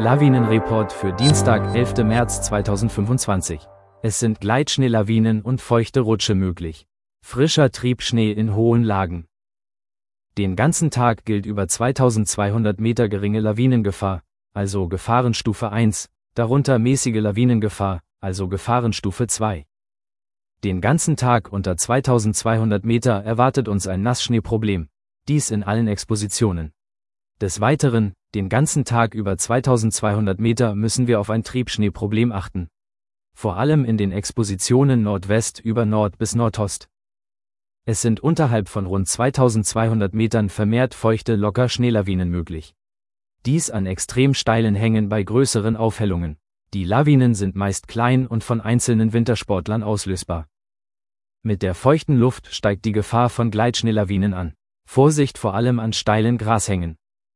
Lawinenreport für Dienstag, 11. März 2025. Es sind Gleitschneelawinen und feuchte Rutsche möglich. Frischer Triebschnee in hohen Lagen. Den ganzen Tag gilt über 2200 Meter geringe Lawinengefahr, also Gefahrenstufe 1, darunter mäßige Lawinengefahr, also Gefahrenstufe 2. Den ganzen Tag unter 2200 Meter erwartet uns ein Nassschneeproblem, dies in allen Expositionen. Des Weiteren, den ganzen Tag über 2200 Meter müssen wir auf ein Triebschneeproblem achten. Vor allem in den Expositionen Nordwest über Nord bis Nordost. Es sind unterhalb von rund 2200 Metern vermehrt feuchte Locker-Schneelawinen möglich. Dies an extrem steilen Hängen bei größeren Aufhellungen. Die Lawinen sind meist klein und von einzelnen Wintersportlern auslösbar. Mit der feuchten Luft steigt die Gefahr von Gleitschneelawinen an. Vorsicht vor allem an steilen Grashängen.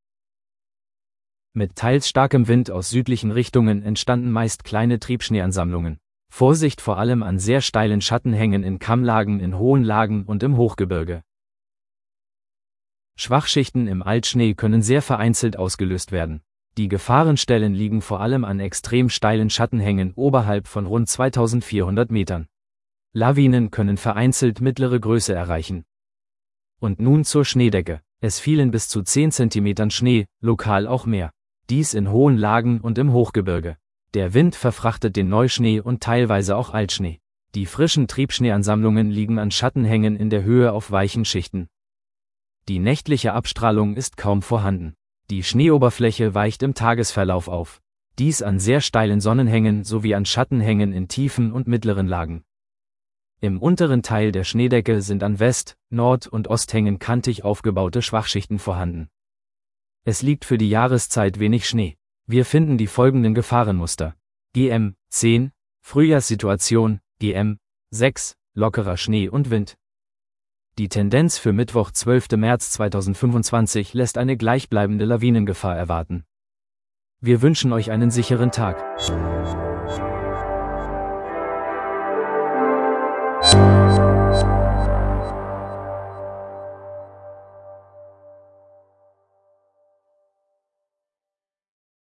Mit teils starkem Wind aus südlichen Richtungen entstanden meist kleine Triebschneeansammlungen. Vorsicht vor allem an sehr steilen Schattenhängen in Kammlagen, in hohen Lagen und im Hochgebirge. Schwachschichten im Altschnee können sehr vereinzelt ausgelöst werden. Die Gefahrenstellen liegen vor allem an extrem steilen Schattenhängen oberhalb von rund 2400 Metern. Lawinen können vereinzelt mittlere Größe erreichen. Und nun zur Schneedecke. Es fielen bis zu 10 cm Schnee, lokal auch mehr. Dies in hohen Lagen und im Hochgebirge. Der Wind verfrachtet den Neuschnee und teilweise auch Altschnee. Die frischen Triebschneeansammlungen liegen an Schattenhängen in der Höhe auf weichen Schichten. Die nächtliche Abstrahlung ist kaum vorhanden. Die Schneeoberfläche weicht im Tagesverlauf auf. Dies an sehr steilen Sonnenhängen sowie an Schattenhängen in tiefen und mittleren Lagen. Im unteren Teil der Schneedecke sind an West-, Nord- und Osthängen kantig aufgebaute Schwachschichten vorhanden. Es liegt für die Jahreszeit wenig Schnee. Wir finden die folgenden Gefahrenmuster. GM 10, Frühjahrssituation, GM 6, lockerer Schnee und Wind. Die Tendenz für Mittwoch, 12. März 2025 lässt eine gleichbleibende Lawinengefahr erwarten. Wir wünschen euch einen sicheren Tag.